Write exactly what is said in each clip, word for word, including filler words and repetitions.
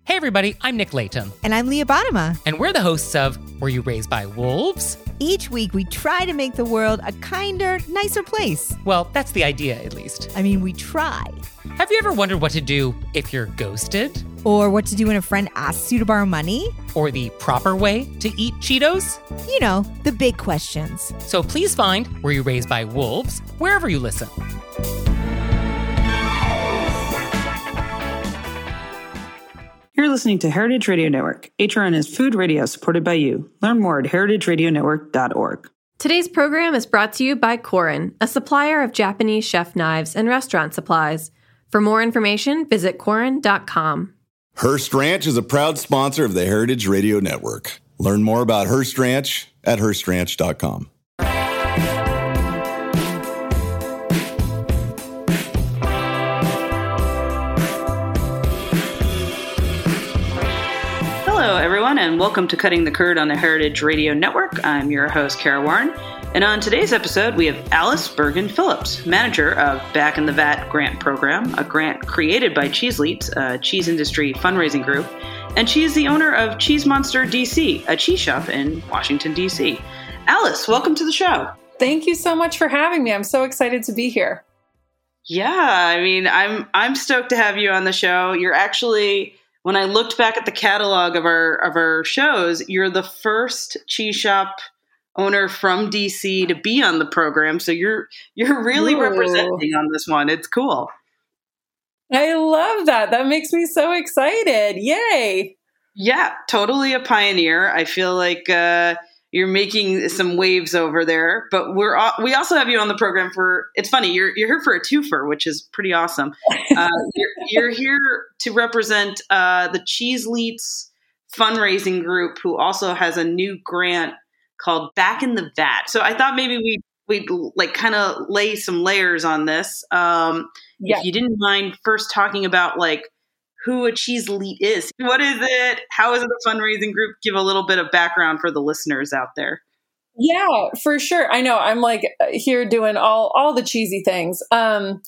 Hey everybody, I'm Nick Layton. And I'm Leah Bottima. And we're the hosts of Were You Raised by Wolves? Each week we try to make the world a kinder, nicer place. Well, that's the idea, at least. I mean, we try. Have you ever wondered what to do if you're ghosted? Or what to do when a friend asks you to borrow money? Or the proper way to eat Cheetos? You know, the big questions. So please find Were You Raised by Wolves wherever you listen. You're listening to Heritage Radio Network. H R N is food radio supported by you. Learn more at heritage radio network dot org. Today's program is brought to you by Korin, a supplier of Japanese chef knives and restaurant supplies. For more information, visit korin dot com. Hearst Ranch is a proud sponsor of the Heritage Radio Network. Learn more about Hearst Ranch at hearst ranch dot com. Hello, everyone, and welcome to Cutting the Curd on the Heritage Radio Network. I'm your host, Kara Warren. And on today's episode, we have Alice Bergen Phillips, manager of Back in the Vat grant program, a grant created by Cheezeleets, a cheese industry fundraising group. And she is the owner of Cheese Monster D C, a cheese shop in Washington, D C. Alice, welcome to the show. Thank you so much for having me. I'm so excited to be here. Yeah, I mean, I'm I'm stoked to have you on the show. You're actually, when I looked back at the catalog of our of our shows, you're the first cheese shop owner from D C to be on the program. So you're you're really Ooh. representing on this one. It's cool. I love that. That makes me so excited. Yay. Yeah, totally a pioneer. I feel like uh, you're making some waves over there. But we're all, we also have you on the program for, it's funny, you're you're here for a twofer, which is pretty awesome. Uh, you're, you're here to represent uh, the Cheezeleets fundraising group, who also has a new grant called Back in the Vat. So I thought maybe we we'd like kind of lay some layers on this. Um, Yeah. If you didn't mind first talking about like who a Cheezeleet is, what is it? How is it a fundraising group? Give a little bit of background for the listeners out there. Yeah, for sure. I know. I'm like here doing all all the cheesy things. Um,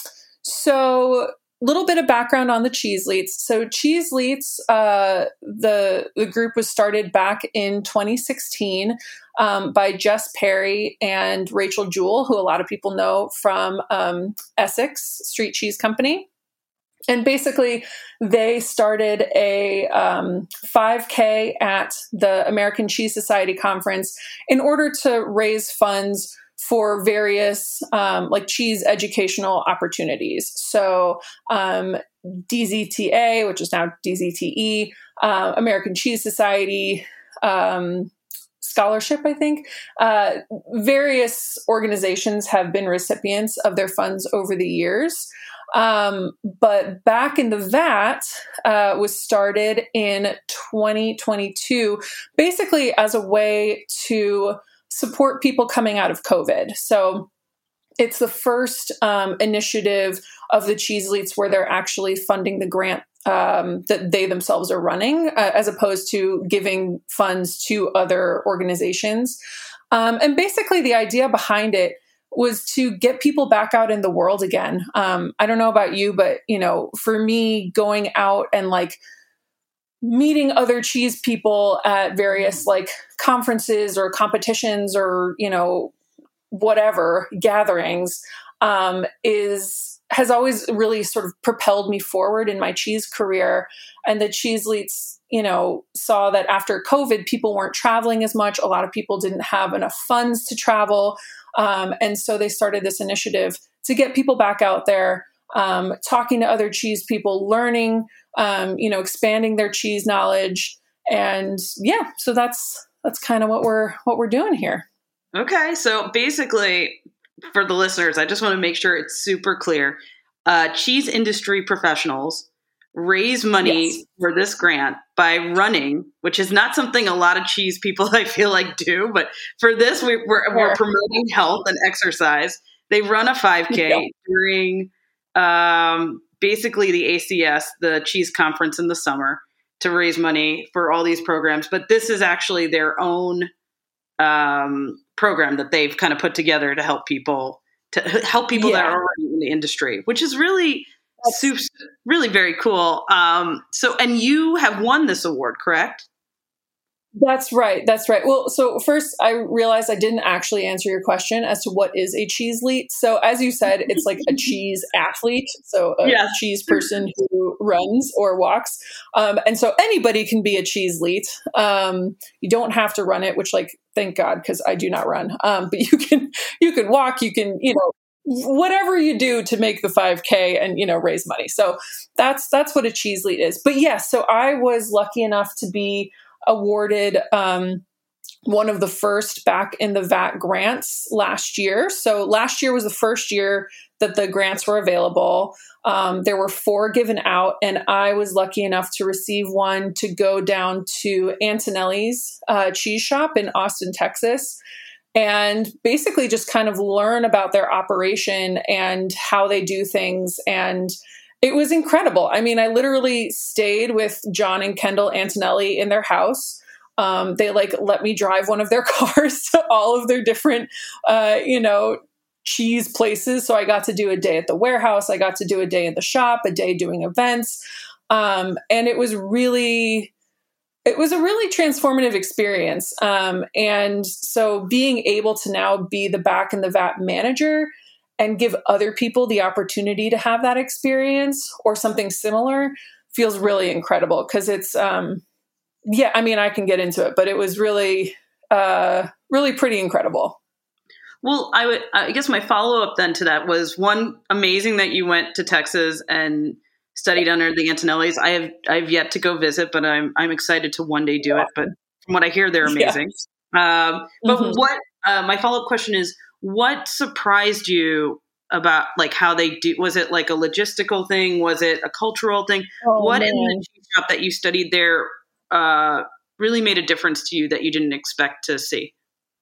so little bit of background on the Cheezeleets. So Cheezeleets, uh, the the group was started back in twenty sixteen um, by Jess Perry and Rachel Jewell, who a lot of people know from um, Essex Street Cheese Company. And basically, they started a um, five K at the American Cheese Society conference in order to raise funds for various um, like cheese educational opportunities. So um, D Z T A, which is now D Z T E, uh, American Cheese Society, um, Scholarship, I think. Uh, various organizations have been recipients of their funds over the years. Um, but Back in the Vat uh, was started in twenty twenty-two, basically as a way to support people coming out of COVID. So it's the first um, initiative of the Cheezeleets where they're actually funding the grant um, that they themselves are running, uh, as opposed to giving funds to other organizations. Um, and basically the idea behind it was to get people back out in the world again. Um, I don't know about you, but, you know, for me, going out and like meeting other cheese people at various like conferences or competitions or, you know, whatever gatherings, um, is, has always really sort of propelled me forward in my cheese career. And the Cheezeleets, you know, saw that after COVID, people weren't traveling as much. A lot of people didn't have enough funds to travel. Um, and so they started this initiative to get people back out there, um, talking to other cheese people, learning, um, you know, expanding their cheese knowledge. And yeah, so that's, that's kind of what we're, what we're doing here. Okay. So basically for the listeners, I just want to make sure it's super clear. Uh, cheese industry professionals raise money Yes. for this grant by running, which is not something a lot of cheese people I feel like do, but for this, we, we're, Sure. we're promoting health and exercise. They run a five K Yeah. during um, basically the A C S, the cheese conference in the summer, to raise money for all these programs. But this is actually their own um, program that they've kind of put together to help people, to help people Yeah. that are already in the industry, which is really super, really very cool. Um, so, and you have won this award, correct? That's right. That's right. Well, so first I realized I didn't actually answer your question as to what is a cheeselete. So as you said, it's like a cheese athlete. So a Yeah. cheese person who runs or walks. Um, and so anybody can be a cheeselete. Um, you don't have to run it, which like, thank God, because I do not run. Um, but you can, you can walk, you can, you know, whatever you do to make the five K and, you know, raise money. So that's, that's what a cheeselete is. But yes, so I was lucky enough to be awarded um, one of the first back in the V A T grants last year. So last year was the first year that the grants were available. Um, there were four given out, and I was lucky enough to receive one to go down to Antonelli's uh, cheese shop in Austin, Texas, and basically just kind of learn about their operation and how they do things. And it was incredible. I mean, I literally stayed with John and Kendall Antonelli in their house. Um, they like let me drive one of their cars to all of their different, uh, you know, cheese places. So I got to do a day at the warehouse. I got to do a day in the shop, a day doing events. Um, and it was really, it was a really transformative experience. Um, and so being able to now be the back in the V A T manager and give other people the opportunity to have that experience or something similar feels really incredible. Cause it's, um, yeah, I mean, I can get into it, but it was really, uh, really pretty incredible. Well, I would, I guess my follow up then to that was one, amazing that you went to Texas and studied under the Antonellis. I have, I've yet to go visit, but I'm, I'm excited to one day do it. But from what I hear, they're amazing. Yeah. Um, but mm-hmm. what, uh, my follow up question is, what surprised you about like how they do? Was it like a logistical thing? Was it a cultural thing? Oh, what man. In the cheese shop that you studied there uh, really made a difference to you that you didn't expect to see?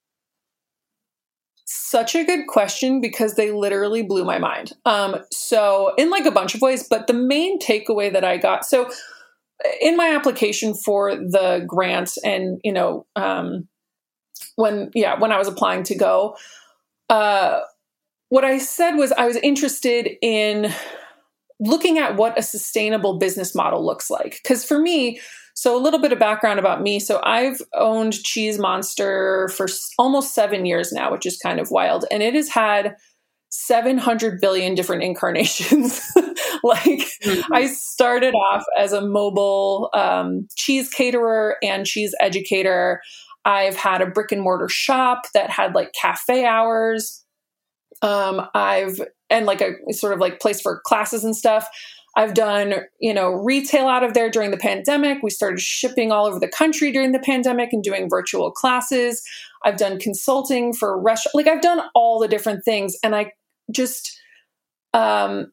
Such a good question, because they literally blew my mind. Um, so in like a bunch of ways, but the main takeaway that I got, so in my application for the grant and, you know, um, when, yeah, when I was applying to go, Uh, what I said was I was interested in looking at what a sustainable business model looks like. Because for me, so a little bit of background about me. So I've owned Cheese Monster for almost seven years now, which is kind of wild. And it has had seven hundred billion different incarnations. Like mm-hmm. I started off as a mobile um, cheese caterer and cheese educator. I've had a brick and mortar shop that had like cafe hours. Um, I've, and like a sort of like place for classes and stuff. I've done, you know, retail out of there during the pandemic. We started shipping all over the country during the pandemic and doing virtual classes. I've done consulting for restaurants. Like I've done all the different things. And I just, um,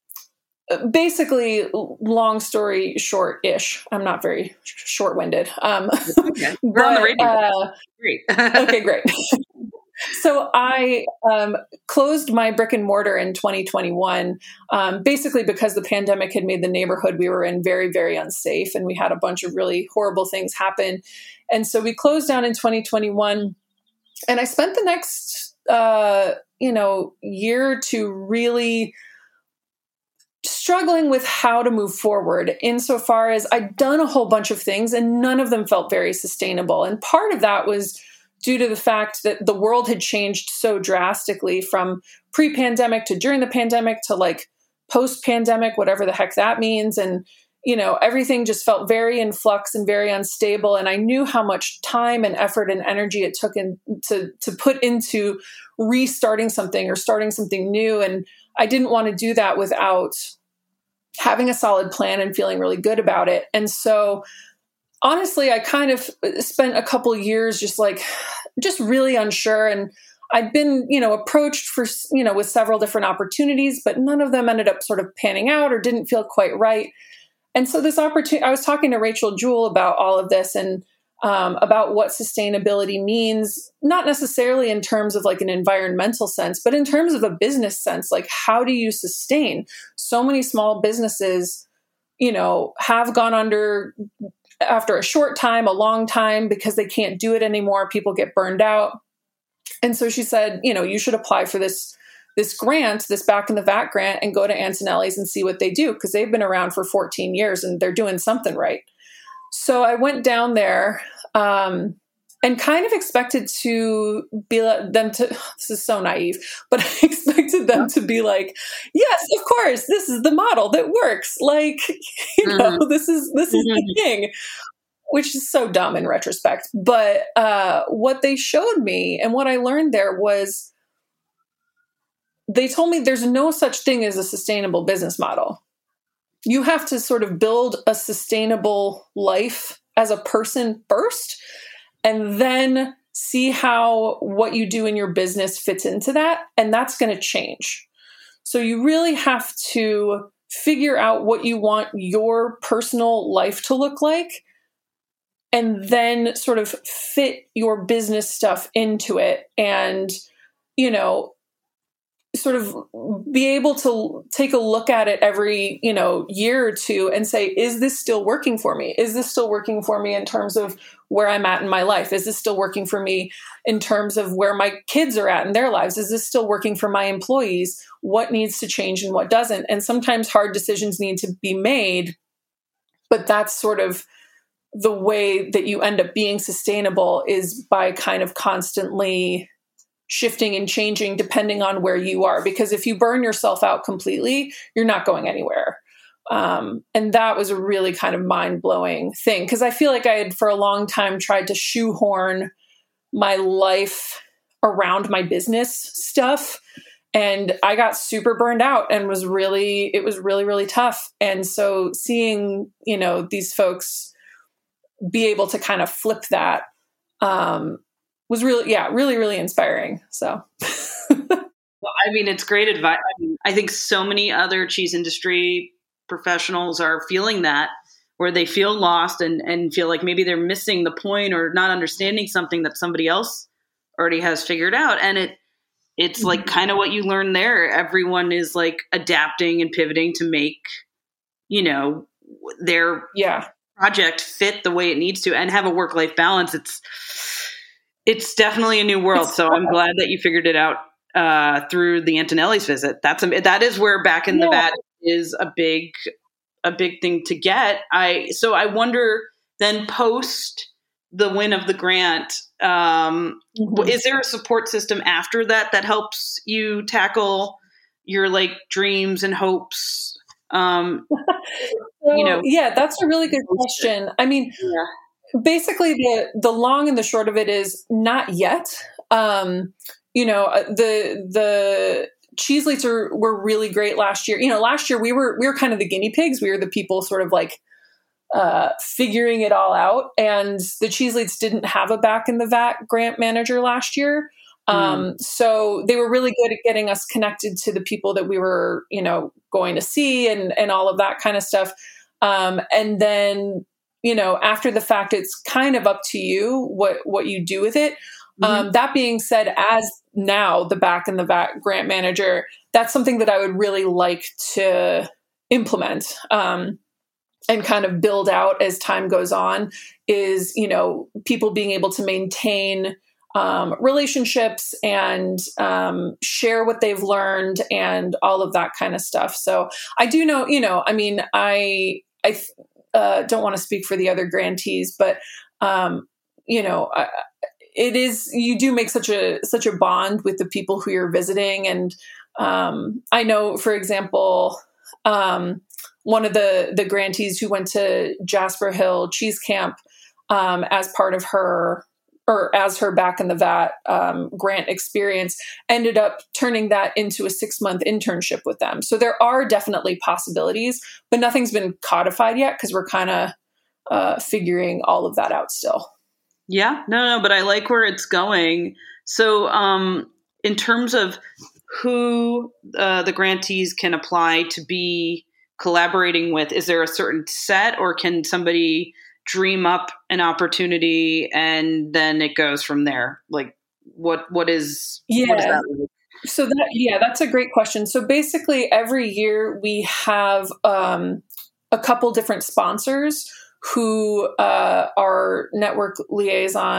basically, long story short-ish. I'm not very short-winded. Um, okay. We're but, on the radio. Uh, great. Okay, great. So I um, closed my brick and mortar in twenty twenty-one, um, basically because the pandemic had made the neighborhood we were in very, very unsafe. And we had a bunch of really horrible things happen. And so we closed down in twenty twenty-one. And I spent the next, uh, you know, year to really struggling with how to move forward, insofar as I'd done a whole bunch of things and none of them felt very sustainable. And part of that was due to the fact that the world had changed so drastically from pre-pandemic to during the pandemic to like post-pandemic, whatever the heck that means. And, you know, everything just felt very in flux and very unstable. And I knew how much time and effort and energy it took in, to, to put into restarting something or starting something new. And I didn't want to do that without having a solid plan and feeling really good about it. And so honestly, I kind of spent a couple of years just like, just really unsure. And I'd been, you know, approached for, you know, with several different opportunities, but none of them ended up sort of panning out or didn't feel quite right. And so this opportunity, I was talking to Rachel Jewell about all of this and um, about what sustainability means, not necessarily in terms of like an environmental sense, but in terms of a business sense. Like, how do you sustain? So many small businesses, you know, have gone under after a short time, a long time, because they can't do it anymore. People get burned out. And so she said, you know, you should apply for this, this grant, this Back in the Vat grant, and go to Antonelli's and see what they do, because they've been around for fourteen years and they're doing something right. So I went down there um, and kind of expected to be like them to, this is so naive, but I expected them to be like, yes, of course, this is the model that works. Like, you know, mm-hmm. this is, this is mm-hmm. the thing, which is so dumb in retrospect. But uh, what they showed me and what I learned there was, they told me there's no such thing as a sustainable business model. You have to sort of build a sustainable life as a person first, and then see how what you do in your business fits into that. And that's going to change. So you really have to figure out what you want your personal life to look like, and then sort of fit your business stuff into it. And, you know, sort of be able to take a look at it every, you know, year or two and say, is this still working for me? Is this still working for me in terms of where I'm at in my life? Is this still working for me in terms of where my kids are at in their lives? Is this still working for my employees? What needs to change and what doesn't? And sometimes hard decisions need to be made, but that's sort of the way that you end up being sustainable, is by kind of constantly shifting and changing depending on where you are. Because if you burn yourself out completely, you're not going anywhere. Um, and that was a really kind of mind-blowing thing, because I feel like I had for a long time tried to shoehorn my life around my business stuff. And I got super burned out and was really, it was really, really tough. And so seeing, you know, these folks be able to kind of flip that, um, was really, yeah, really, really inspiring. So, well, I mean, it's great advice. I mean, I think so many other cheese industry professionals are feeling that, where they feel lost and, and feel like maybe they're missing the point or not understanding something that somebody else already has figured out. And it, it's mm-hmm. like kind of what you learn there. Everyone is like adapting and pivoting to make, you know, their yeah. project fit the way it needs to and have a work-life balance. It's, It's definitely a new world. So I'm glad that you figured it out uh, through the Antonelli's visit. That's a, that is where Back in the Vat is a big, a big thing to get. I, so I wonder then, post the win of the grant, um, mm-hmm. is there a support system after that that helps you tackle your like dreams and hopes? Um, so, you know, yeah, that's a really good question. I mean, yeah. Basically, the the long and the short of it is not yet. Um, you know, the the cheese leets are were really great last year. You know, last year we were we were kind of the guinea pigs. We were the people sort of like uh, figuring it all out. And the cheese leets didn't have a Back in the Vat grant manager last year, um, mm. so they were really good at getting us connected to the people that we were, you know, going to see and and all of that kind of stuff. Um, and then, you know, after the fact, it's kind of up to you what, what you do with it. Mm-hmm. Um, that being said, as now the Back in the Vat grant manager, that's something that I would really like to implement um, and kind of build out as time goes on, is, you know, people being able to maintain um, relationships and um, share what they've learned and all of that kind of stuff. So I do know, you know, I mean, I, I, Uh, don't want to speak for the other grantees, but um, you know, uh, it is, you do make such a such a bond with the people who you're visiting. And um, I know, for example, um, one of the the grantees who went to Jasper Hill Cheese Camp um, as part of her or as her Back in the Vat um, grant experience, ended up turning that into a six month internship with them. So there are definitely possibilities, but nothing's been codified yet because we're kind of uh, figuring all of that out still. Yeah, no, no, but I like where it's going. So um, in terms of who uh, the grantees can apply to be collaborating with, is there a certain set, or can somebody dream up an opportunity and then it goes from there? Like what, what is, yeah. what is that like? So that, yeah, that's a great question. So basically every year we have um, a couple different sponsors who uh, are network liaison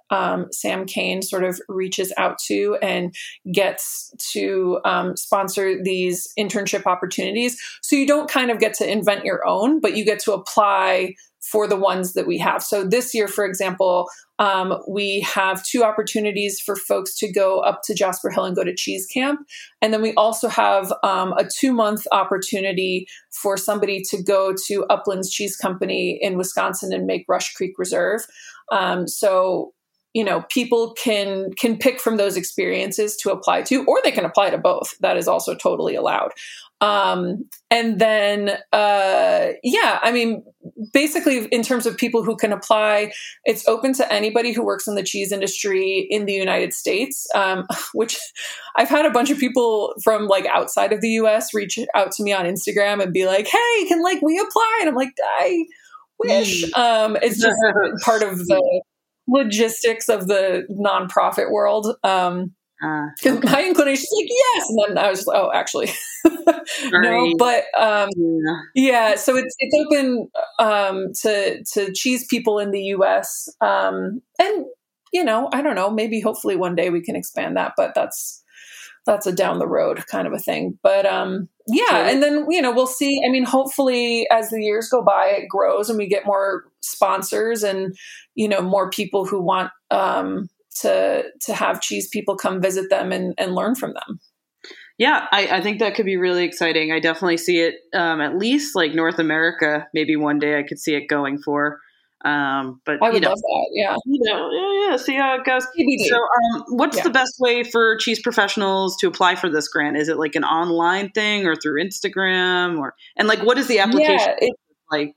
um, Sam Kane sort of reaches out to and gets to um, sponsor these internship opportunities. So you don't kind of get to invent your own, but you get to apply for the ones that we have. So this year, for example, um, we have two opportunities for folks to go up to Jasper Hill and go to Cheese Camp. And then we also have um, a two-month opportunity for somebody to go to Uplands Cheese Company in Wisconsin and make Rush Creek Reserve. Um, so, you know, people can can pick from those experiences to apply to, or they can apply to both. That is also totally allowed. Um, and then, uh, yeah, I mean, basically in terms of people who can apply, it's open to anybody who works in the cheese industry in the United States, um, which I've had a bunch of people from like outside of the U S reach out to me on Instagram and be like, hey, can like we apply? And I'm like, I wish. Um, it's just part of the logistics of the nonprofit world. Um, Uh, okay. My inclination is like, yes. And then I was like, oh, actually, no, but, um, yeah. yeah, so it's, it's open, um, to, to cheese people in the U S. Um, and, you know, I don't know, maybe hopefully one day we can expand that, but that's, that's a down the road kind of a thing. But, um, yeah. Sure. And then, you know, we'll see. I mean, hopefully as the years go by, it grows and we get more sponsors and, you know, more people who want, um, to to have cheese people come visit them and, and learn from them. Yeah, I, I think that could be really exciting. I definitely see it, um, at least like North America. Maybe one day I could see it going for. Um, but I would you know, love that. Yeah, you know, yeah, yeah. See how it goes. T B D. So, um, what's yeah. the best way for cheese professionals to apply for this grant? Is it like an online thing or through Instagram, or and like what is the application yeah, it, like?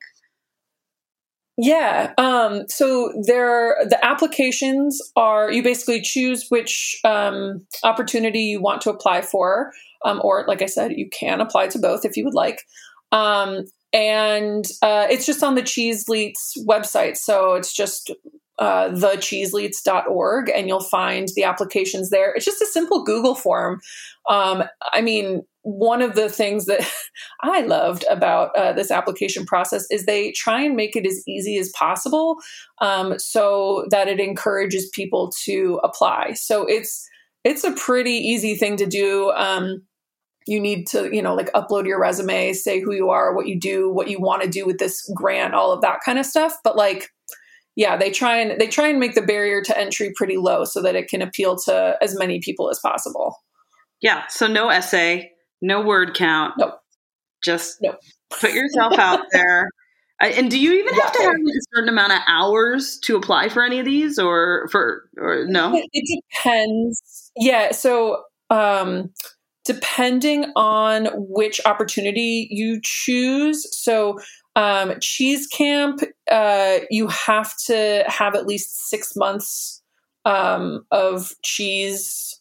Yeah. Um, so there, the applications are, you basically choose which um, opportunity you want to apply for. Um, or like I said, you can apply to both if you would like. Um, and uh, it's just on the Cheeseleats website. So it's just uh, the cheeseleats dot org and you'll find the applications there. It's just a simple Google form. Um, I mean, one of the things that I loved about uh, this application process is they try and make it as easy as possible um, so that it encourages people to apply. So it's it's a pretty easy thing to do. Um, you need to, you know, like upload your resume, say who you are, what you do, what you want to do with this grant, all of that kind of stuff. But like, yeah, they try and they try and make the barrier to entry pretty low so that it can appeal to as many people as possible. Yeah. So no essay. No word count. Nope. Just nope. Put yourself out there. And do you even have to have like a certain amount of hours to apply for any of these, or for or no? It, it depends. Yeah. So um, depending on which opportunity you choose. So um, Cheese Camp, uh, you have to have at least six months um, of cheese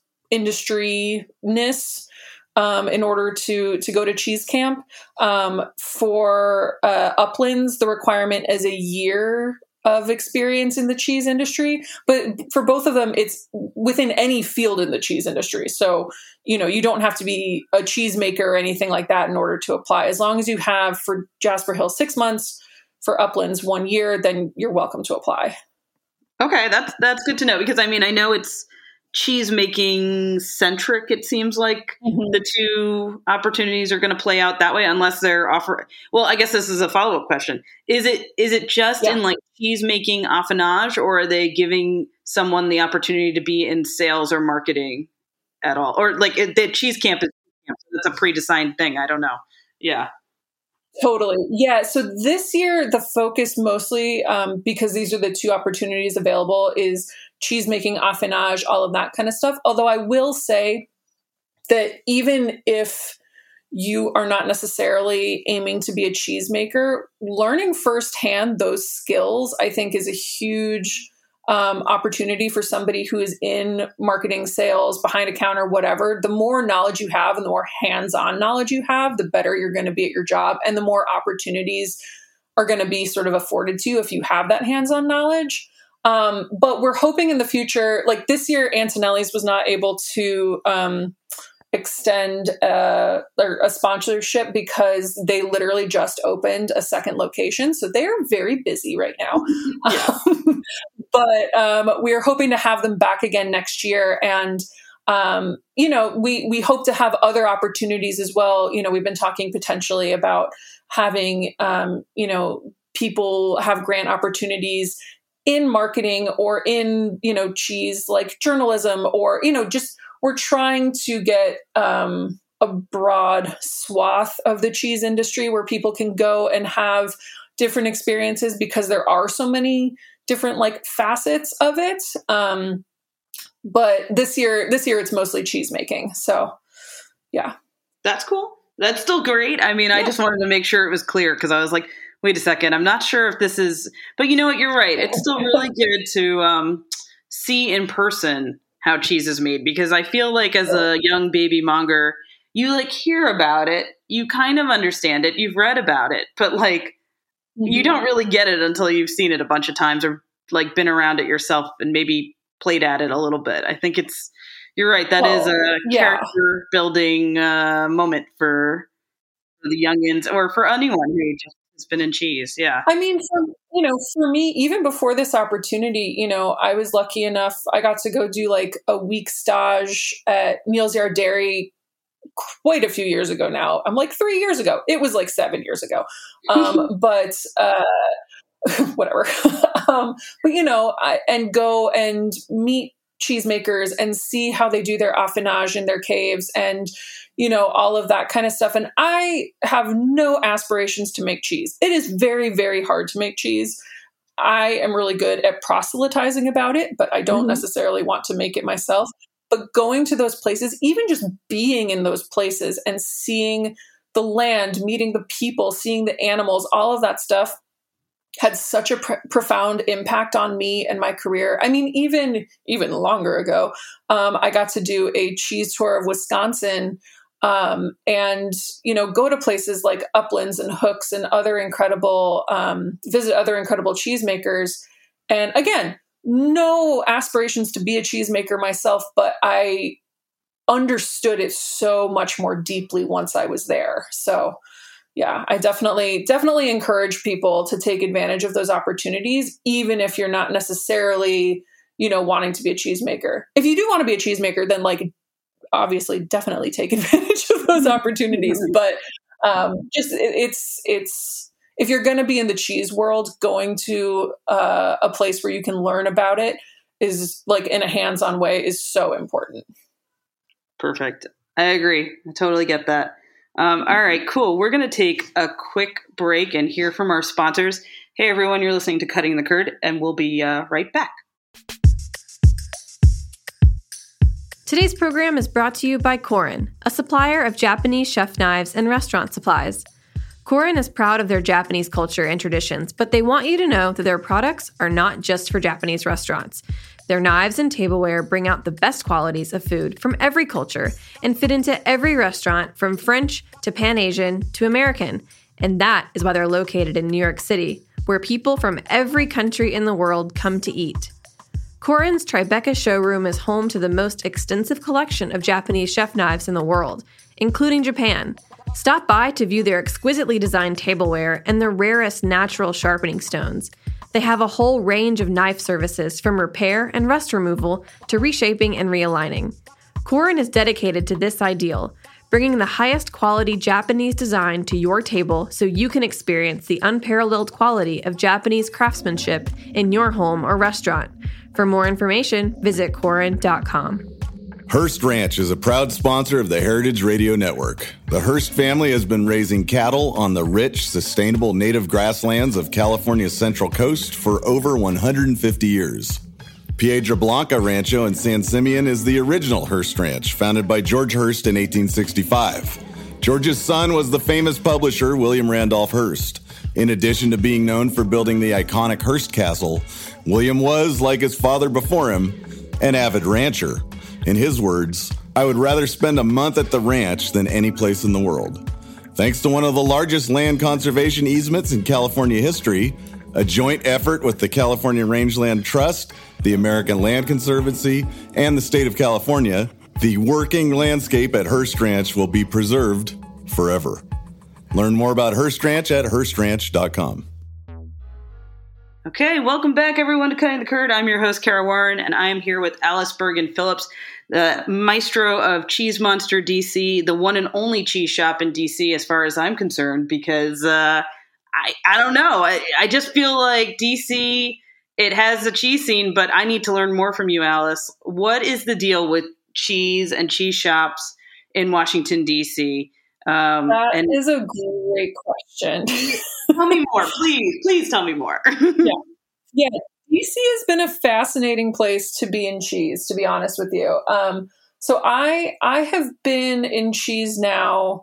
industry-ness. Um, in order to to go to Cheese Camp. Um, for uh, Uplands, the requirement is a year of experience in the cheese industry. But for both of them, it's within any field in the cheese industry. So, you know, you don't have to be a cheesemaker or anything like that in order to apply. As long as you have for Jasper Hill six months, for Uplands one year, then you're welcome to apply. Okay, that's that's good to know, because I mean, I know it's cheese making centric. It seems like mm-hmm. the two opportunities are going to play out that way, unless they're offer. Well, I guess this is a follow up question. Is it is it just yeah. in like cheese making affinage, or are they giving someone the opportunity to be in sales or marketing at all, or like the Cheese Camp is it's a pre-designed thing? I don't know. Yeah. Totally. Yeah. So this year, the focus mostly, um, because these are the two opportunities available, is cheese making, affinage, all of that kind of stuff. Although I will say that even if you are not necessarily aiming to be a cheesemaker, learning firsthand those skills, I think, is a huge um, opportunity for somebody who is in marketing, sales, behind a counter, whatever. The more knowledge you have and the more hands-on knowledge you have, the better you're going to be at your job, and the more opportunities are going to be sort of afforded to you if you have that hands-on knowledge. Um, but we're hoping in the future, like this year, Antonelli's was not able to um, extend uh, a sponsorship because they literally just opened a second location. So they are very busy right now. Yeah. Um, but um, we're hoping to have them back again next year. And, um, you know, we, we hope to have other opportunities as well. You know, we've been talking potentially about having, um, you know, people have grant opportunities in marketing or in, you know, cheese, like journalism, or, you know, just we're trying to get um, a broad swath of the cheese industry where people can go and have different experiences, because there are so many different like facets of it. Um, but this year, this year it's mostly cheese making. So yeah. That's cool. That's still great. I mean, yeah. I just wanted to make sure it was clear, because I was like, wait a second, I'm not sure if this is, but you know what? You're right. It's still really good to um, see in person how cheese is made, because I feel like as a young baby monger, you like hear about it, you kind of understand it, you've read about it, but like mm-hmm. you don't really get it until you've seen it a bunch of times or like been around it yourself and maybe played at it a little bit. I think it's, you're right. That well, is a yeah. character building uh, moment for the youngins or for anyone who just has been in cheese. Yeah. I mean, for, you know, for me, even before this opportunity, you know, I was lucky enough, I got to go do like a week stage at Neal's Yard Dairy quite a few years ago now. I'm like three years ago. It was like seven years ago. Um, but uh, whatever. um, but, you know, I, and go and meet cheesemakers and see how they do their affinage in their caves and, you know, all of that kind of stuff. And I have no aspirations to make cheese. It is very, very hard to make cheese. I am really good at proselytizing about it, but I don't mm-hmm. necessarily want to make it myself. But going to those places, even just being in those places and seeing the land, meeting the people, seeing the animals, all of that stuff had such a pr- profound impact on me and my career. I mean, even even longer ago, um, I got to do a cheese tour of Wisconsin um, and, you know, go to places like Uplands and Hooks and other incredible, um, visit other incredible cheesemakers. And again, no aspirations to be a cheesemaker myself, but I understood it so much more deeply once I was there. So yeah, I definitely, definitely encourage people to take advantage of those opportunities, even if you're not necessarily, you know, wanting to be a cheesemaker. If you do want to be a cheesemaker, then like, obviously definitely take advantage of those opportunities. But um, just, it, it's, it's, if you're going to be in the cheese world, going to uh, a place where you can learn about it is like in a hands-on way is so important. Perfect. I agree. I totally get that. Um, all right, cool. We're going to take a quick break and hear from our sponsors. Hey, everyone, you're listening to Cutting the Curd, and we'll be uh, right back. Today's program is brought to you by Korin, a supplier of Japanese chef knives and restaurant supplies. Korin is proud of their Japanese culture and traditions, but they want you to know that their products are not just for Japanese restaurants. Their knives and tableware bring out the best qualities of food from every culture and fit into every restaurant from French to Pan-Asian to American. And that is why they're located in New York City, where people from every country in the world come to eat. Korin's Tribeca showroom is home to the most extensive collection of Japanese chef knives in the world, including Japan. Stop by to view their exquisitely designed tableware and the rarest natural sharpening stones. They have a whole range of knife services from repair and rust removal to reshaping and realigning. Korin is dedicated to this ideal, bringing the highest quality Japanese design to your table so you can experience the unparalleled quality of Japanese craftsmanship in your home or restaurant. For more information, visit Korin dot com. Hearst Ranch is a proud sponsor of the Heritage Radio Network. The Hearst family has been raising cattle on the rich, sustainable native grasslands of California's Central Coast for over one hundred fifty years. Piedra Blanca Rancho in San Simeon is the original Hearst Ranch, founded by George Hearst in eighteen sixty-five. George's son was the famous publisher William Randolph Hearst. In addition to being known for building the iconic Hearst Castle, William was, like his father before him, an avid rancher. In his words, "I would rather spend a month at the ranch than any place in the world." Thanks to one of the largest land conservation easements in California history, a joint effort with the California Rangeland Trust, the American Land Conservancy, and the state of California, the working landscape at Hearst Ranch will be preserved forever. Learn more about Hearst Ranch at Hearst Ranch dot com. Okay, welcome back, everyone, to Cutting the Curd. I'm your host, Kara Warren, and I am here with Alice Bergen Phillips, the maestro of Cheese Monster D C, the one and only cheese shop in D C, as far as I'm concerned, because uh, I, I don't know. I, I just feel like D C, it has a cheese scene, but I need to learn more from you, Alice. What is the deal with cheese and cheese shops in Washington, D C? Um, that and is a great question. Tell me more, please. Please tell me more. yeah. Yeah. D C has been a fascinating place to be in cheese, to be honest with you. Um, so I I have been in cheese now.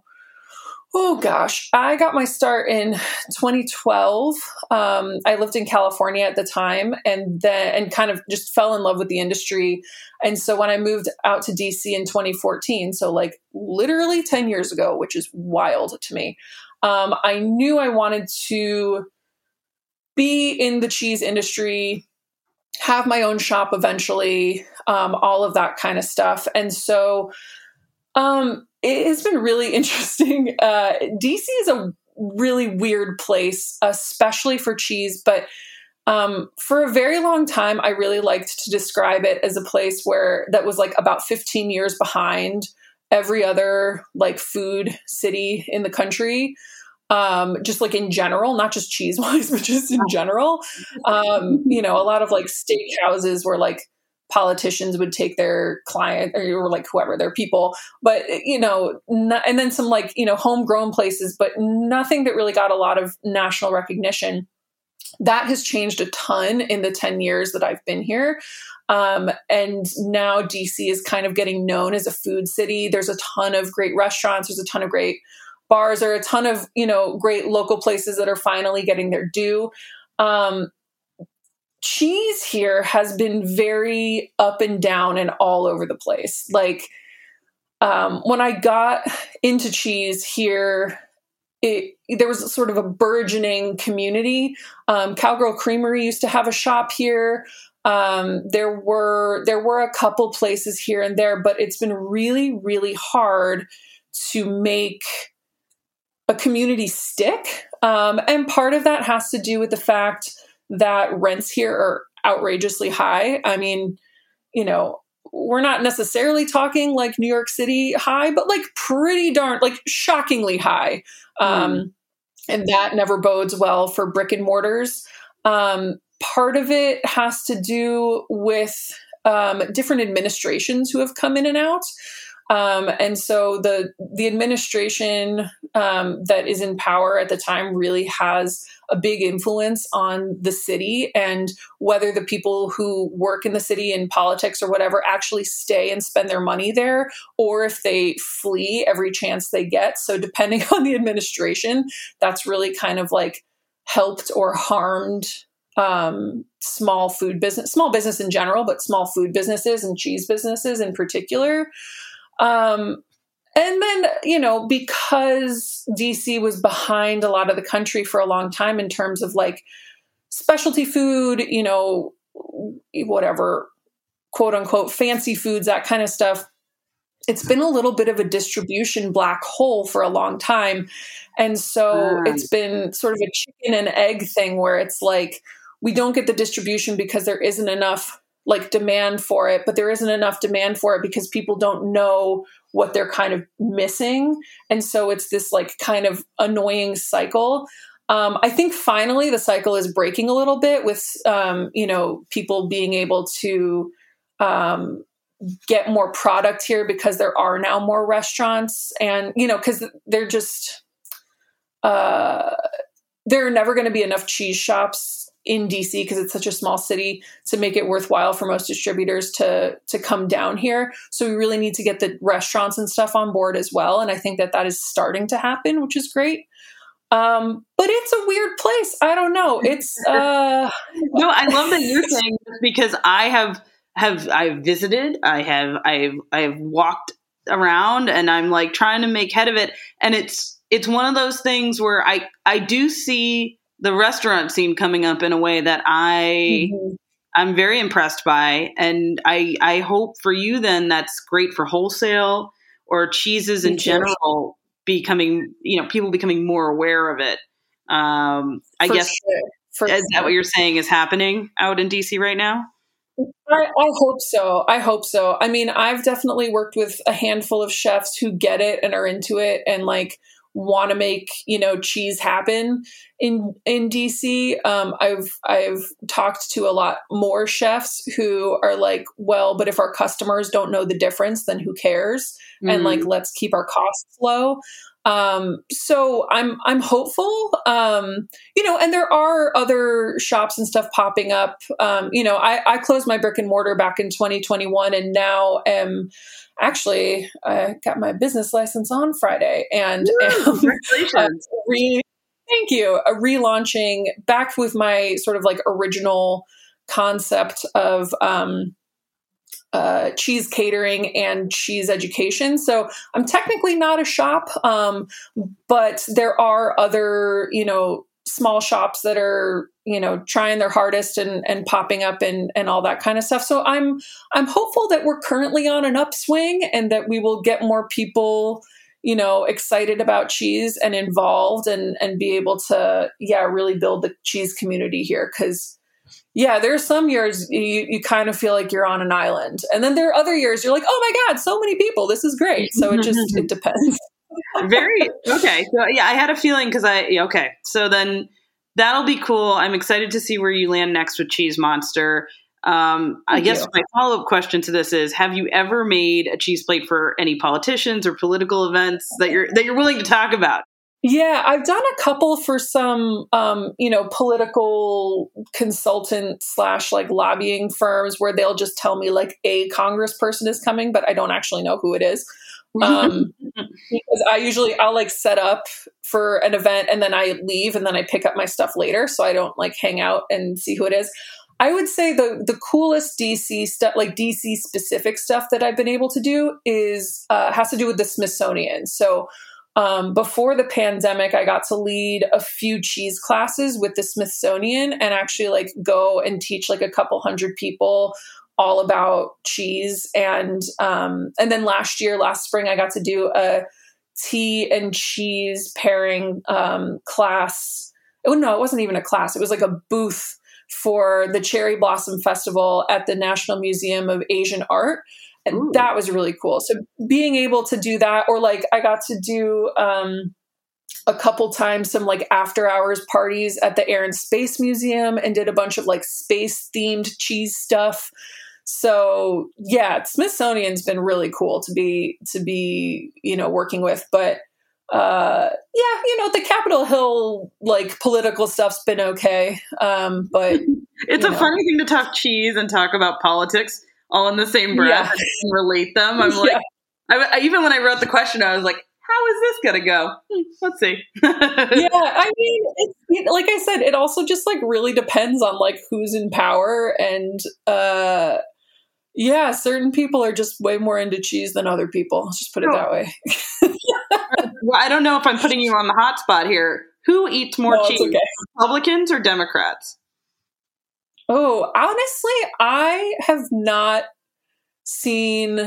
Oh gosh, I got my start in twenty twelve. Um, I lived in California at the time, and then and kind of just fell in love with the industry. And so when I moved out to D C in twenty fourteen, so like literally ten years ago, which is wild to me, um, I knew I wanted to be in the cheese industry, have my own shop eventually, um, all of that kind of stuff. And so um, it has been really interesting. Uh, D C is a really weird place, especially for cheese. But um, for a very long time, I really liked to describe it as a place where that was like about fifteen years behind every other like food city in the country. Um, just like in general, not just cheese wise, but just in general. Um, you know, a lot of like steakhouses where like politicians would take their client or, or like whoever, their people, but you know, not, and then some like, you know, homegrown places, but nothing that really got a lot of national recognition. That has changed a ton in the ten years that I've been here. Um, and now D C is kind of getting known as a food city. There's a ton of great restaurants. There's a ton of great bars. There are a ton of, you know, great local places that are finally getting their due. Um, cheese here has been very up and down and all over the place. Like, um, when I got into cheese here, it, there was sort of a burgeoning community. Um, Cowgirl Creamery used to have a shop here. Um, there were, there were a couple places here and there, but it's been really, really hard to make a community stick. Um, and part of that has to do with the fact that rents here are outrageously high. I mean, you know, we're not necessarily talking like New York City high, but like pretty darn, like shockingly high. Um, mm. And that never bodes well for brick and mortars. Um, part of it has to do with um, different administrations who have come in and out. Um, and so the the administration um, that is in power at the time really has a big influence on the city and whether the people who work in the city in politics or whatever actually stay and spend their money there, or if they flee every chance they get. So depending on the administration, that's really kind of like helped or harmed um, small food business, small business in general, but small food businesses and cheese businesses in particular. Um, and then, you know, because D C was behind a lot of the country for a long time in terms of like specialty food, you know, whatever, quote unquote, fancy foods, that kind of stuff. It's been a little bit of a distribution black hole for a long time. And so mm. it's been sort of a chicken and egg thing where it's like, we don't get the distribution because there isn't enough like demand for it, but there isn't enough demand for it because people don't know what they're kind of missing. And so it's this like kind of annoying cycle. Um, I think finally the cycle is breaking a little bit with, um, you know, people being able to um, get more product here because there are now more restaurants and, you know, because they're just, uh, there are never going to be enough cheese shops in D C because it's such a small city to make it worthwhile for most distributors to to come down here. So we really need to get the restaurants and stuff on board as well. And I think that that is starting to happen, which is great. Um, but it's a weird place. I don't know. It's uh, no, I love that you're saying this because I have have I've visited, I have I've I've walked around, and I'm like trying to make head of it, and it's it's one of those things where I I do see the restaurant scene coming up in a way that I, mm-hmm. I'm very impressed by. And I, I hope for you then that's great for wholesale or cheeses in general becoming, you know, people becoming more aware of it. Um, I for guess sure. For is that what you're saying is happening out in D C right now? I, I hope so. I hope so. I mean, I've definitely worked with a handful of chefs who get it and are into it and like want to make, you know, cheese happen in in D C. Um, I've I've talked to a lot more chefs who are like, well, but if our customers don't know the difference, then who cares? Mm-hmm. And like, let's keep our costs low. Um, so I'm, I'm hopeful, um, you know, and there are other shops and stuff popping up. Um, you know, I, I closed my brick and mortar back in twenty twenty-one and now am actually, I got my business license on Friday and Woo, am, congratulations. uh, re- thank you. A relaunching back with my sort of like original concept of, um, Uh, cheese catering and cheese education. So I'm technically not a shop, um, but there are other, you know, small shops that are, you know, trying their hardest and, and popping up and, and all that kind of stuff. So I'm, I'm hopeful that we're currently on an upswing and that we will get more people, you know, excited about cheese and involved and, and be able to, yeah, really build the cheese community here. 'Cause yeah, there are some years you, you kind of feel like you're on an island. And then there are other years you're like, oh my God, so many people. This is great. So it just, it depends. Very, okay. So yeah, I had a feeling because I, yeah, okay. So then that'll be cool. I'm excited to see where you land next with Cheese Monster. Um, I Thank guess you. my follow-up question to this is, have you ever made a cheese plate for any politicians or political events that you're, that you're willing to talk about? Yeah, I've done a couple for some, um, you know, political consultant slash like lobbying firms where they'll just tell me like a congressperson is coming, but I don't actually know who it is. Um, because I usually I'll like set up for an event and then I leave and then I pick up my stuff later. So I don't like hang out and see who it is. I would say the the coolest D C stuff, like D C specific stuff that I've been able to do is uh, has to do with the Smithsonian. So Um, before the pandemic, I got to lead a few cheese classes with the Smithsonian and actually like go and teach like a couple hundred people all about cheese. And, um, and then last year, last spring, I got to do a tea and cheese pairing, um, class. Oh no, it wasn't even a class. It was like a booth for the Cherry Blossom Festival at the National Museum of Asian Art. And Ooh. That was really cool. So being able to do that, or like I got to do um, a couple times some like after hours parties at the Air and Space Museum and did a bunch of like space themed cheese stuff. So yeah, Smithsonian's been really cool to be, to be, you know, working with, but uh, yeah, you know, the Capitol Hill, like political stuff's been okay. Um, but it's a know. funny thing to talk cheese and talk about politics all in the same breath Yeah. and relate them. I'm like, Yeah. I, I, even when I wrote the question, I was like, how is this going to go? Hmm, let's see. Yeah, I mean, it's, it, like I said, it also just like really depends on like who's in power. And uh, yeah, certain people are just way more into cheese than other people. Let's just put it Oh. that way. Well, I don't know if I'm putting you on the hot spot here. Who eats more No, it's cheese, okay. Republicans or Democrats? Oh, honestly, I have not seen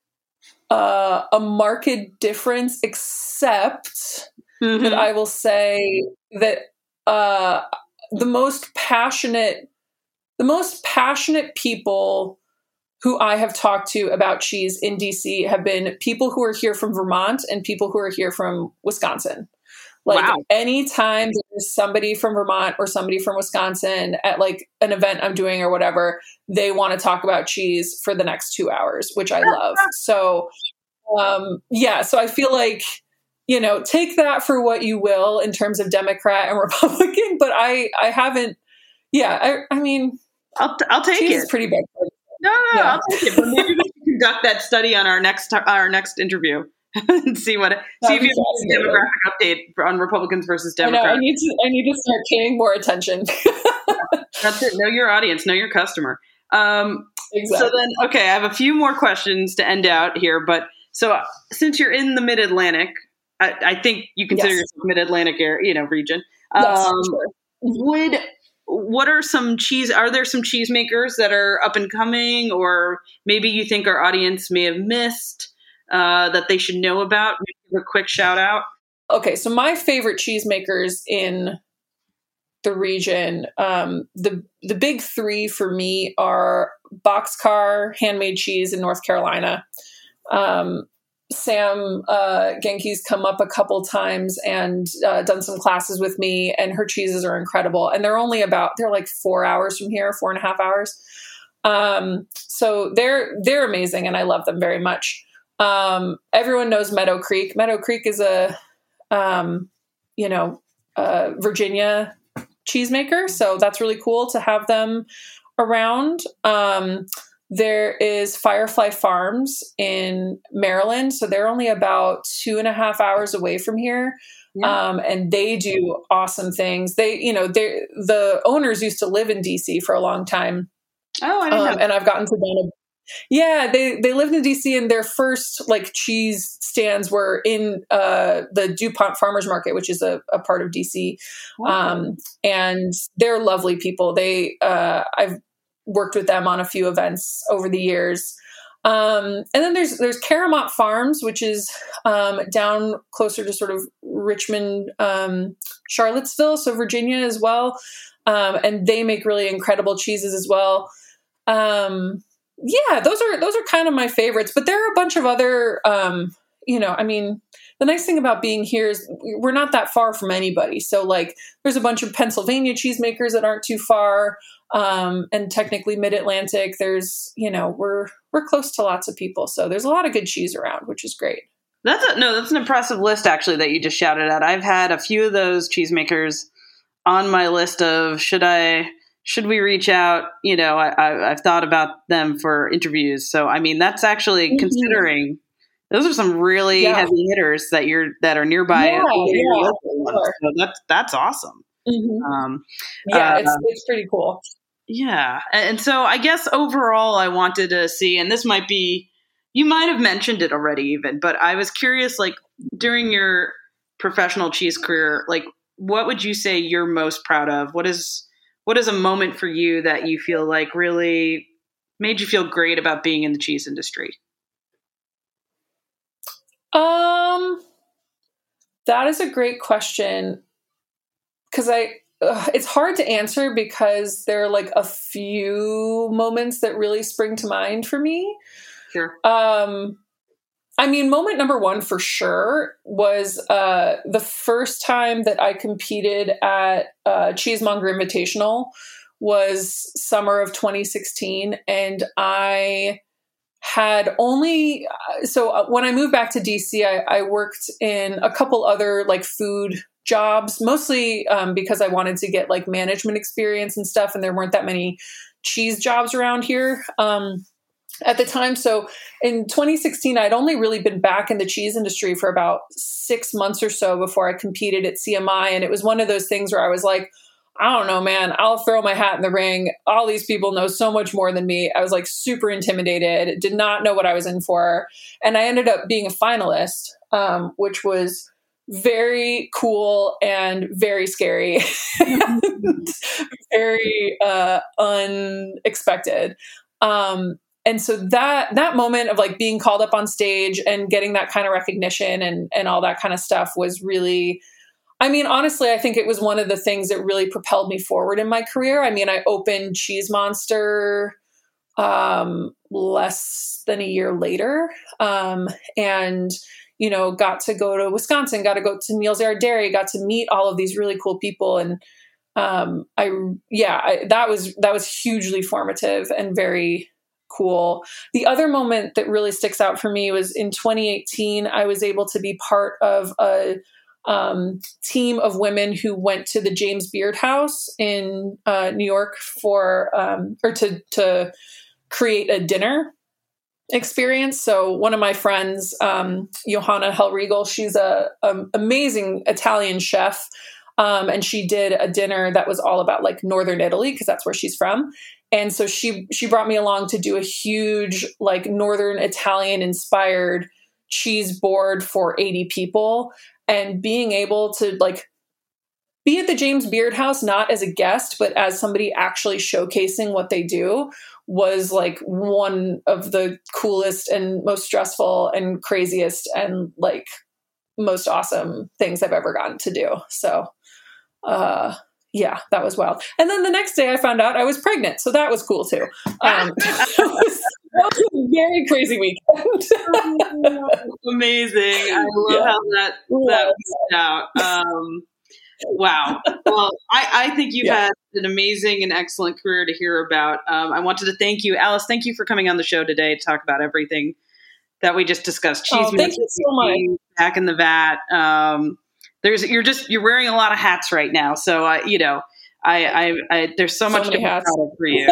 uh, a marked difference, except Mm-hmm. that I will say that uh, the most passionate, the most passionate people who I have talked to about cheese in D C have been people who are here from Vermont and people who are here from Wisconsin. Like Wow. anytime there's somebody from Vermont or somebody from Wisconsin at like an event I'm doing or whatever, they want to talk about cheese for the next two hours, which I love. So, um, yeah, so I feel like, you know, take that for what you will in terms of Democrat and Republican, but I, I haven't, yeah, I, I mean, I'll, t- I'll take cheese it. is pretty big. No, no, no, Yeah. I'll take it. But maybe we can conduct that study on our next our next interview and see what see if be you have a fascinating. demographic update on Republicans versus I know, Democrats. I need to, I need to start paying more attention. That's it. Know your audience. Know your customer. Um, Exactly. So then, okay, I have a few more questions to end out here. But so uh, since you're in the Mid Atlantic, I, I think you consider Yes. yourself Mid Atlantic area, you know, region. Yes, Um, sure. Would what are some cheese? Are there some cheese makers that are up and coming, or maybe you think our audience may have missed uh, that they should know about? Maybe give a quick shout out. Okay, so my favorite cheesemakers in the region. Um, the the big three for me are Boxcar Handmade Cheese in North Carolina. Um, Sam uh, Genke's come up a couple times and uh, done some classes with me, and her cheeses are incredible. And they're only about they're like four hours from here, four and a half hours. Um, so they're they're amazing, and I love them very much. Um, everyone knows Meadow Creek. Meadow Creek is a um, you know uh, Virginia cheesemaker, so that's really cool to have them around. Um, there is Firefly Farms in Maryland, so they're only about two and a half hours away from here. Yeah. Um, and they do awesome things. They, you know, they the owners used to live in D C for a long time. Oh, I didn't um, know. And I've gotten to know. Yeah, they they lived in D C, and their first like cheese stands were in uh, the DuPont Farmers Market, which is a, a part of D C. Wow. Um, and they're lovely people. They uh, I've worked with them on a few events over the years. Um, and then there's there's Caramont Farms, which is um, down closer to sort of Richmond, um, Charlottesville, so Virginia as well. Um, and they make really incredible cheeses as well. Um, Yeah, those are those are kind of my favorites, but there are a bunch of other, um, you know, I mean, the nice thing about being here is we're not that far from anybody. So like there's a bunch of Pennsylvania cheesemakers that aren't too far, um, and technically mid-Atlantic. There's, you know, we're we're close to lots of people. So there's a lot of good cheese around, which is great. That's a, no, that's an impressive list actually that you just shouted out. I've had a few of those cheesemakers on my list of should I Should we reach out? You know, I, I, I've thought about them for interviews. So, I mean, that's actually mm-hmm. considering those are some really yeah. heavy hitters that you're that are nearby. Yeah, yeah, sure. So that's that's awesome. Mm-hmm. Um, yeah, uh, it's it's pretty cool. Yeah, and so I guess overall, I wanted to see, and this might be you might have mentioned it already, even, but I was curious, like during your professional cheese career, like what would you say you're most proud of? What is What is a moment for you that you feel like really made you feel great about being in the cheese industry? Um, that is a great question. Cause I, ugh, it's hard to answer because there are like a few moments that really spring to mind for me. Sure. Um, I mean, moment number one for sure was uh, the first time that I competed at uh, Cheesemonger Invitational was summer of twenty sixteen. And I had only, so when I moved back to D C, I, I worked in a couple other like food jobs, mostly um, because I wanted to get like management experience and stuff. And there weren't that many cheese jobs around here. Um, at the time. So in twenty sixteen, I'd only really been back in the cheese industry for about six months or so before I competed at C M I. And it was one of those things where I was like, I don't know, man, I'll throw my hat in the ring. All these people know so much more than me. I was like super intimidated, did not know what I was in for. And I ended up being a finalist, um, which was very cool and very scary, very uh, unexpected. Um, And so that, that moment of like being called up on stage and getting that kind of recognition and, and all that kind of stuff was really, I mean, honestly, I think it was one of the things that really propelled me forward in my career. I mean, I opened Cheese Monster um, less than a year later, um, and, you know, got to go to Wisconsin, got to go to Neal's Yard Dairy, got to meet all of these really cool people. And um, I, yeah, I, that was, that was hugely formative and very cool. The other moment that really sticks out for me was in twenty eighteen, I was able to be part of a um, team of women who went to the James Beard House in uh, New York for, um, or to, to create a dinner experience. So one of my friends, um, Johanna Hellriegel, she's a, a amazing Italian chef. Um, and she did a dinner that was all about like Northern Italy, because that's where she's from. And so she, she brought me along to do a huge, like Northern Italian inspired cheese board for eighty people, and being able to like be at the James Beard House, not as a guest, but as somebody actually showcasing what they do was like one of the coolest and most stressful and craziest and like most awesome things I've ever gotten to do. So, uh, yeah, that was wild. And then the next day I found out I was pregnant. So that was cool too. Um, that, was, that was a very crazy weekend. Amazing. I love Yeah. how that, that worked out. Um, wow. Well, I, I think you've Yeah. had an amazing and excellent career to hear about. Um, I wanted to thank you, Alice. Thank you for coming on the show today to talk about everything that we just discussed. Cheese Oh, thank you so much. Back in the Vat. Um, there's you're just you're wearing a lot of hats right now, so I you know I I, I there's so, So much to many be hats. proud of for you.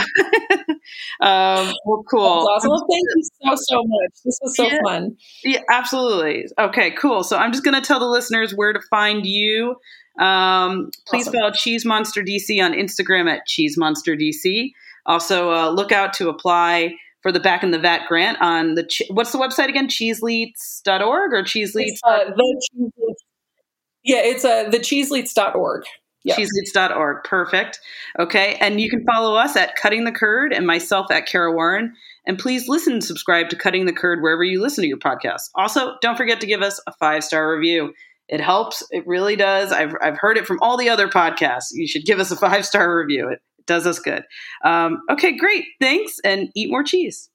um, well, cool. That's awesome. Well, thank you so, so much. This was so Yeah. fun. Yeah, absolutely. Okay, cool. So I'm just going to tell the listeners where to find you. Um, please Awesome. follow Cheese Monster D C on Instagram at Cheese Monster D C. Also, uh, look out to apply for the Back in the Vat grant on the che- what's the website again? cheeseleats dot org or cheeseleats? It's, uh, the Cheeseleats. Yeah, it's uh, the cheeseleats dot org. Yeah. cheeseleats dot org. Perfect. Okay. And you can follow us at Cutting the Curd and myself at Kara Warren. And please listen and subscribe to Cutting the Curd wherever you listen to your podcasts. Also, don't forget to give us a five-star review. It helps. It really does. I've, I've heard it from all the other podcasts. You should give us a five-star review. It, it does us good. Um, okay, great. Thanks. And eat more cheese.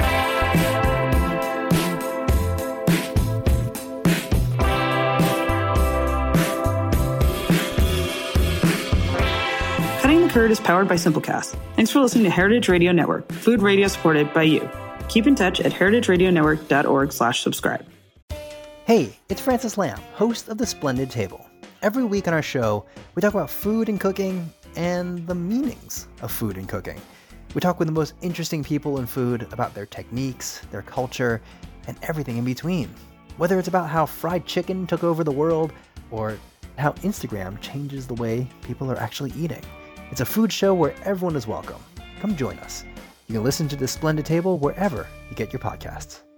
Cutting the Curd is powered by Simplecast. Thanks for listening to Heritage Radio Network, food radio supported by you. Keep in touch at heritage radio network dot org slash subscribe. Hey, it's Francis Lamb, host of The Splendid Table. Every week on our show, we talk about food and cooking and the meanings of food and cooking. We talk with the most interesting people in food about their techniques, their culture, and everything in between. Whether it's about how fried chicken took over the world or how Instagram changes the way people are actually eating. It's a food show where everyone is welcome. Come join us. You can listen to The Splendid Table wherever you get your podcasts.